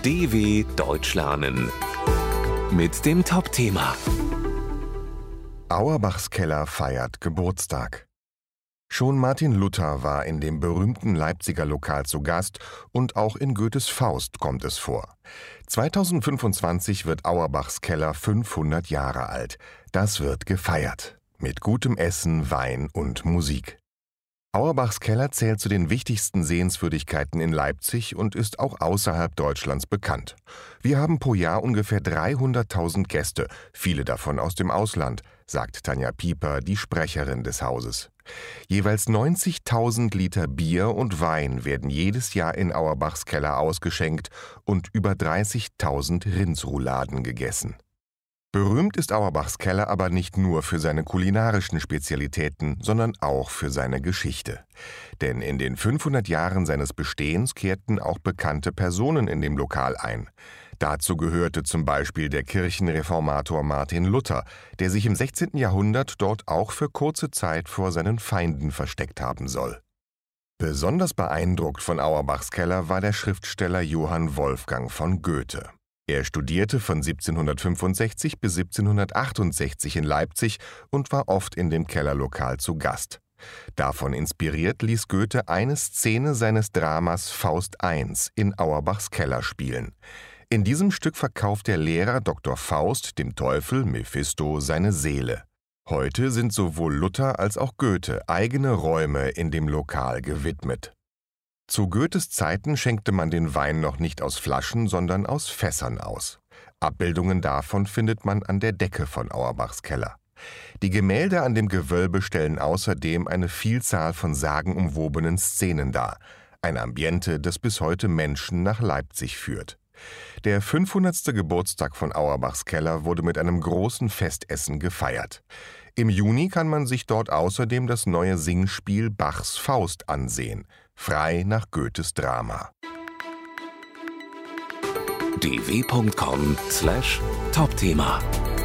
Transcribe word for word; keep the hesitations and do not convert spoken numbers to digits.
D W Deutsch lernen mit dem Top-Thema. Auerbachs Keller feiert Geburtstag. Schon Martin Luther war in dem berühmten Leipziger Lokal zu Gast und auch in Goethes Faust kommt es vor. zweitausendfünfundzwanzig wird Auerbachs Keller fünfhundert Jahre alt. Das wird gefeiert. Mit gutem Essen, Wein und Musik. Auerbachs Keller zählt zu den wichtigsten Sehenswürdigkeiten in Leipzig und ist auch außerhalb Deutschlands bekannt. Wir haben pro Jahr ungefähr dreihunderttausend Gäste, viele davon aus dem Ausland, sagt Tanja Pieper, die Sprecherin des Hauses. Jeweils neunzigtausend Liter Bier und Wein werden jedes Jahr in Auerbachs Keller ausgeschenkt und über dreißigtausend Rindsrouladen gegessen. Berühmt ist Auerbachs Keller aber nicht nur für seine kulinarischen Spezialitäten, sondern auch für seine Geschichte. Denn in den fünfhundert Jahren seines Bestehens kehrten auch bekannte Personen in dem Lokal ein. Dazu gehörte zum Beispiel der Kirchenreformator Martin Luther, der sich im sechzehnten Jahrhundert dort auch für kurze Zeit vor seinen Feinden versteckt haben soll. Besonders beeindruckt von Auerbachs Keller war der Schriftsteller Johann Wolfgang von Goethe. Er studierte von siebzehnhundertfünfundsechzig bis siebzehnhundertachtundsechzig in Leipzig und war oft in dem Kellerlokal zu Gast. Davon inspiriert ließ Goethe eine Szene seines Dramas Faust eins in Auerbachs Keller spielen. In diesem Stück verkauft der Lehrer Doktor Faust dem Teufel Mephisto seine Seele. Heute sind sowohl Luther als auch Goethe eigene Räume in dem Lokal gewidmet. Zu Goethes Zeiten schenkte man den Wein noch nicht aus Flaschen, sondern aus Fässern aus. Abbildungen davon findet man an der Decke von Auerbachs Keller. Die Gemälde an dem Gewölbe stellen außerdem eine Vielzahl von sagenumwobenen Szenen dar. Ein Ambiente, das bis heute Menschen nach Leipzig führt. Der fünfhundertste Geburtstag von Auerbachs Keller wurde mit einem großen Festessen gefeiert. Im Juni kann man sich dort außerdem das neue Singspiel Bachs Faust ansehen, frei nach Goethes Drama. d w punkt com slash Top-Thema